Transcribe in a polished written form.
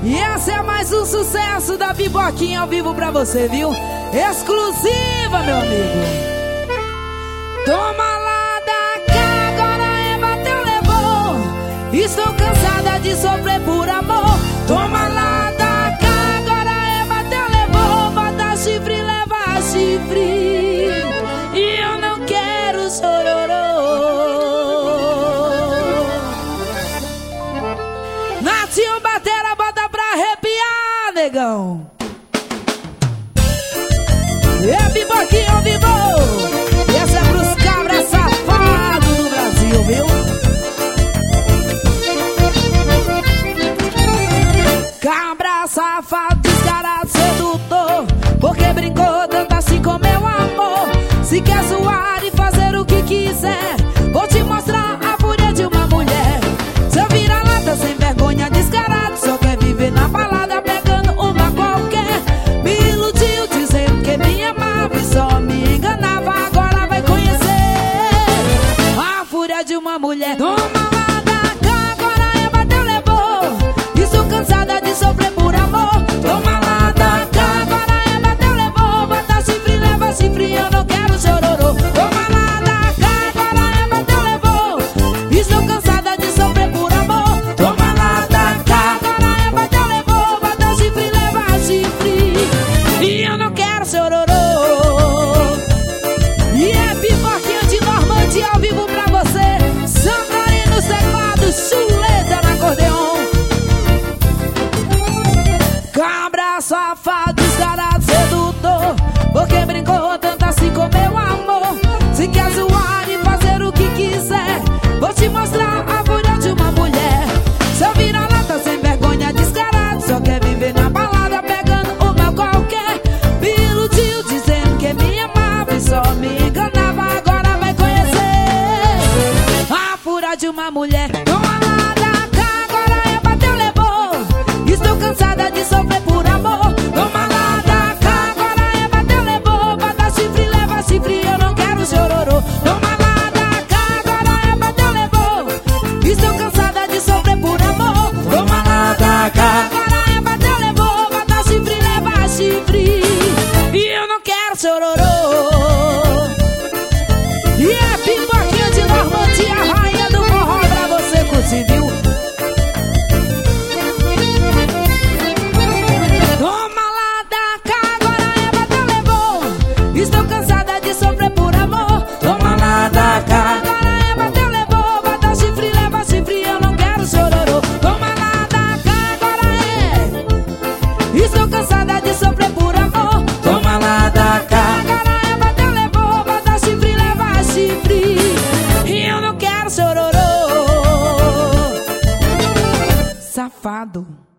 E essa é mais um sucesso da Biboquinha ao vivo pra você, viu? Exclusiva, meu amigo. Toma lá da cá, agora é bateu, levou. Estou cansada de sofrer por amor. Toma lá da cá, agora é bateu, levou. Bota chifre, leva chifre. E eu não quero chororô. Natinho Batera, bota pra arrepiar, negão. É Biboquinha ao vivo. E essa é pros cabras safados do Brasil, viu? Cabra safado, descarado, sedutor, porque brincou tanto assim com meu amor. Se quer zoar e fazer o que quiser, vou te mostrar a fúria de uma mulher. Seu vira-lata sem vergonha, descarado, só quer viver na balada pegando uma qualquer. Me iludiu dizendo que me amava e só me enganava. Agora vai conhecer a fúria de uma mulher. Toma lá da cá, agora é bateu, levou. Estou cansada de sofrer por amor. Toma lá da cá, agora é bateu, levou. Bota chifre, leva chifre, eu não quero chororô. Toma lá da cá, agora é bateu, levou. Estou cansada de sofrer por amor. Toma lá da cá, agora é bateu, levou. Bota chifre, leva chifre, e eu não quero chororô. E é Biboquinha de Normandia ao vivo pra você. Santarém nos teclados, chuleta na acordeon. Cabra safado, descarado, sedutor, porque brincou tanto assim com meu amor. Se quer zoar e fazer o que quiser, vou te mostrar a fúria de uma mulher. Seu vira-lata sem vergonha, descarado, só quer viver na balada pegando o meu qualquer. Me iludiu dizendo que me amava e só me enganava. Agora vai conhecer a fúria de uma mulher. Toma lá da cá, agora é bateu, levou. Estou cansada de sofrer por amor. Toma lá da cá, agora é bateu, levou. Bota chifre, leva chifre, eu não quero chororô. Toma lá da cá, agora é bateu, levou. Estou cansada de sofrer por amor. Toma lá da cá, agora é bateu, levou. Bota chifre, leva chifre, e eu não quero chororô. E é Biboquinha de Normandia, rainha do forró pra você curtir, viu? Toma lá da cá, agora é bateu, levou. Estou cansada de sofrer por amor. Toma lá da cá, agora é bateu, levou. Bota chifre, leva chifre, eu não quero chororô. Toma lá da cá, agora é. Estou cansada de sofrer por amor. Toma lá da cá, agora é bateu, levou. Bota chifre, leva chifre, e eu não quero chororô. Safado.